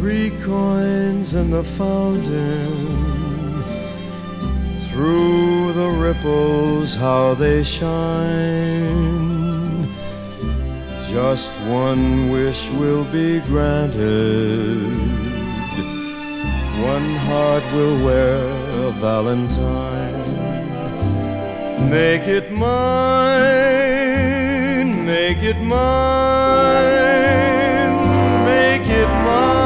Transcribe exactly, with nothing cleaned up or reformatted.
three coins in the fountain, through the ripples how they shine. Just one wish will be granted, one heart will wear a valentine. Make it mine, make it mine, make it mine.